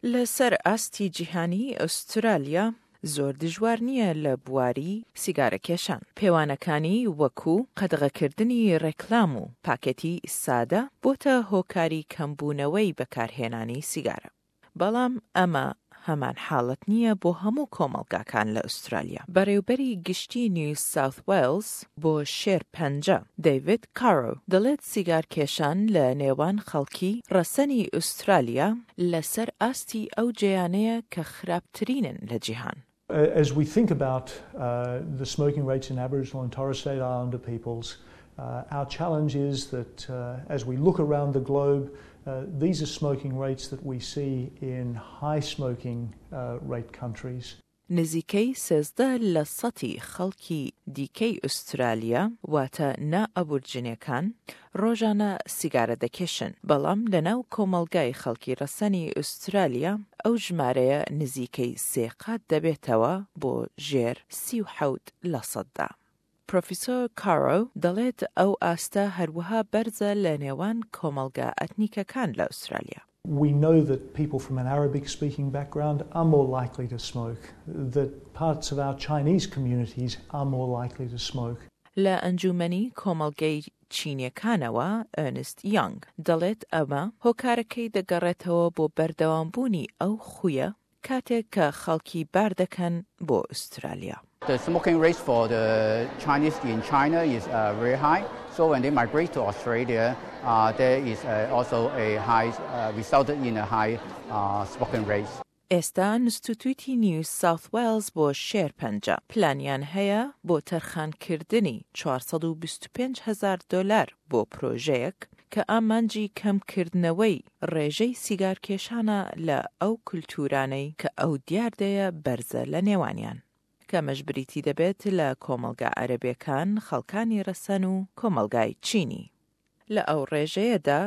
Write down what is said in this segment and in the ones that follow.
لەسەر ئاستی جیهانی ئوسترالیا زۆر دژوار نییە لە بواری سیگارەکێشان. پێوانەکانی وەکو قەدەغەکردنی ڕێکلام و پاکێتی سادە بۆتە هۆکاری کەمبوونەوەی بەکارهێنانی سیگارە. بەڵام ئەمە هەمان حاڵەت نییە بۆ هەموو کۆمەڵگاکان لە ئوسترالیا. بەڕێوبەری گشتی نیو ساوث وێلز بۆ شێرپەنجە دەیڤید کارۆ دەڵێت سیگارکێشان لە نێوان خەڵکی ڕەسەنی ئوسترالیا لەسەر ئاستی ئەو جێیانەیە کە خراپترینن لە جیهان. As we think about the smoking rates in Aboriginal and Torres Strait Islander peoples, our challenge is that as we look around the globe, these are smoking rates that we see in high smoking rate countries. نزیکەی 13 لە سەتی خەڵکی دیکەی ئوسترالیا واتە نائەبورجینیەکان ڕۆژانە سیگارە دەکێشن، بەڵام لەناو کۆمەڵگای خەڵکی ڕەسەنی ئوسترالیا ئەو ژمارەیە نزیکەی 3 قات دەبێتەوە بۆ ژێر 37%. پرۆفیسۆر کارۆ دەڵێت ئەو ئاستە هەروەها بەرزە لە نێوان کۆمەڵگا ئەتنیکەکان لە ئوسترالیا. We know that people from an Arabic-speaking background are more likely to smoke, that parts of our Chinese communities are more likely to smoke. لە ئەنجومەنی کۆمەڵگەی چینیەکانەوە ئەرنست یانگ دەڵێت ئەمە هۆکارەکەی دەگەڕێتەوە بۆ بەردەوامبوونی ئەو خویە کاتێک کە خەڵکی بار دەکەن بۆ ئوسترالیا. The smoking rate for the Chinese in China is very high. So when they migrate to Australia, there is also a high, resulted in a high smoking rate. ئێستا نستوتویتی نیو ساوث وێلز بۆ شێرپەنجە پلانیان هەیە بۆ تەرخانکردنی $425,000 بۆ پرۆژەیەک کە ئامانجی کەمکردنەوەی ڕێژەی سیگارکێشانە لە ئەو کولتورانەی کە ئەو دیاردەیە بەرزە لە نێوانیان. کە مەژبریتی دەبێت لە کۆمەڵگا عەرەبیەکان، خەڵکانی ڕەسەن و کۆمەڵگای چینی. لە ئەو ڕێژەیەدا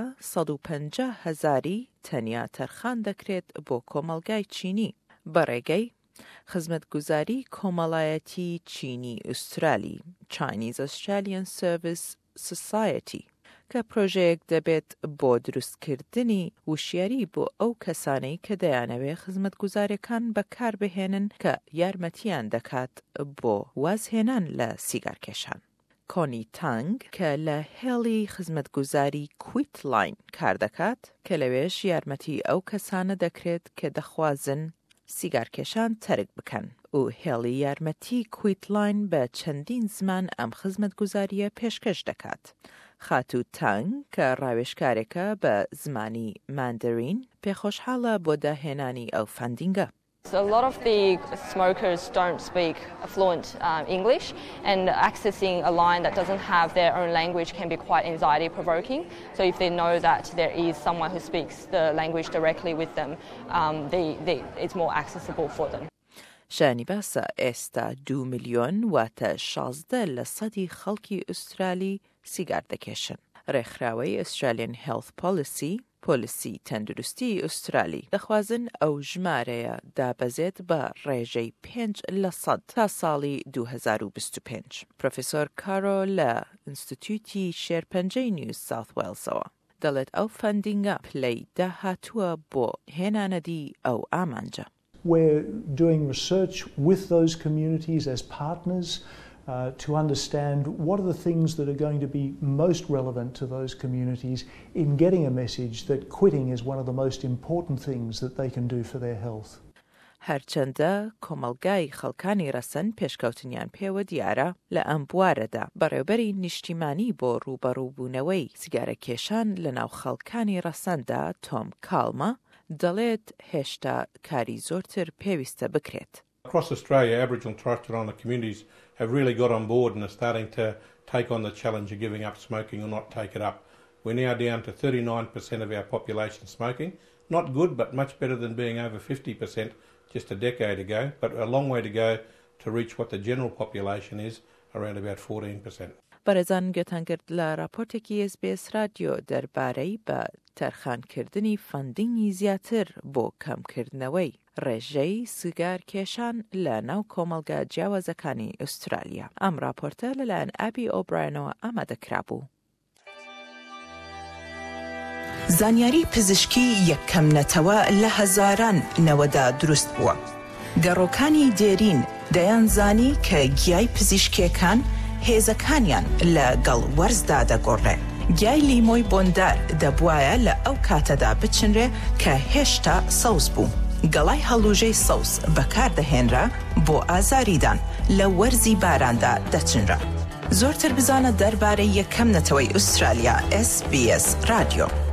150,000 تەنیا تەرخان دەکرێت بۆ کۆمەڵگای چینی بەڕێگەی خزمەتگوزاری کۆمەڵایەتی چینی ئوسترالی Chinese Australian Service Society کە پرۆژەیەک دەبێت بۆ دروستکردنی وشیاری بۆ ئەو کەسانەی کە دەیانەوێت خزمەتگوزاریەکان بەکاربهێنن کە یارمەتیان دەکات بۆ وازهێنان لە سیگارکێشان. کۆنی تانگ کە لە هێڵی خزمەتگوزاری کویت لاین کار دەکات کە لەوێش یارمەتی ئەو کەسانە دەکرێت کە دەخوازن سیگارکێشان تەرک بکەن و هێڵی یارمەتی کویت لاین بە چەندین زمان ئەم خزمەتگوزاریە پێشکەش دەکات. خاتو تانگ کە ڕاوێژکارێکە بە زمانی ماندرین پێخۆشحاڵە بۆ داهێنانی ئەو فاندینگە. So a lot of the smokers don't speak fluent English, and accessing a line that doesn't have their own language can be quite anxiety-provoking. So if they know that there is someone who speaks the language directly with them, it's more accessible for them. شانی باسە ئێستا 2 ملیۆن واتە 16 لە سەدی خەڵکی ئوسترالی سیگار دەکێشن. ڕێکخراوەی Australian Health Policy پۆلیسی تەندروستی ئوسترالی دەخوازن ئەو ژمارەیە دابەزێت بە ڕێژەی 5% تا ساڵی 2025. پرۆفیسۆر کارۆ لە ئینستیتوتی شێرپەنجەی نیو ساوث وێلزەوە دەڵێت ئەو فاندینگە پلەی داهاتووە بۆ هێنانەدی ئەو ئامانجە. We're doing research with those communities as partners to understand what are the things that are going to be most relevant to those communities in getting a message that quitting is one of the most important things that they can do for their health. هەرچەندە کۆمەڵگای خەڵکانی ڕەسەن پێشکەوتنیان پێوە دیارە لە ئەم بوارەدا بەڕێوەبەری نیشتیمانی بۆ ڕوبەڕووبوونەوەی سیگارەکێشان لە ناو خەڵکانی ڕەسەندا تۆم کالمە دەڵێت هێشتا کاری زۆرتر پێویستە بکرێت. Across Australia, Aboriginal and Torres Strait Islander communities have really got on board and are starting to take on the challenge of giving up smoking or not take it up. We're now down to 39% of our population smoking. Not good, but much better than being over 50% just a decade ago, but a long way to go to reach what the general population is, around about 14%. بەڕێزان گوێتانگرت لە راپۆرتێکی SBS رادیۆ دەربارەی بە تەرخانکردنی فاندینگی زیاتر بۆ کەمکردنەوەی ڕێژەی سیگارکێشان لە ناو کۆمەڵگە جیاوازەکانی ئوسترالیا. ئەم راپۆرتە لەلایەن ئابی ئۆبراینەوە ئامادەکرا بوو. زانیاری پزیشکی یەکەم نەتەوە لە هەزاران نەوەدا دروست بووە. گەڕۆکانی دێرین دەیانزانی کە گیای پزیشکیەکان هێزەکانیان لەگەڵ وەرزدا دەگۆڕێ. گیای لیمۆی بۆندار دەبوایە لە ئەو کاتەدا بچنرێ کە هێشتا سەوز بوو. گەڵای هەڵوژەی سەوز بەکاردەهێنرا بۆ ئازاریدان لە وەرزی باراندا دەچنرا. زۆرتر بزانە دەربارەی یەکەم نەتەوەی ئوسترالیا. SBS رادیۆ.